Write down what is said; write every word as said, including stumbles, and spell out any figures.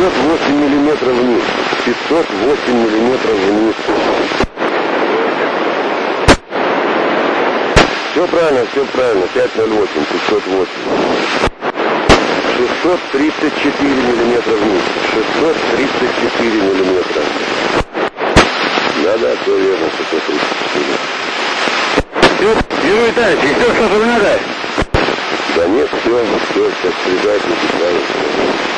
пятьсот восемь миллиметров вниз. пятьсот восемь миллиметров вниз. Все правильно, все правильно. пять ноль восемь, пятьсот восемь. шестьсот тридцать четыре миллиметра вниз. шестьсот тридцать четыре миллиметра. Да-да, все верно, шестьсот тридцать четыре. Юрий Витальевич, все, что надо? Да нет, все, все, сейчас приезжайте, писали.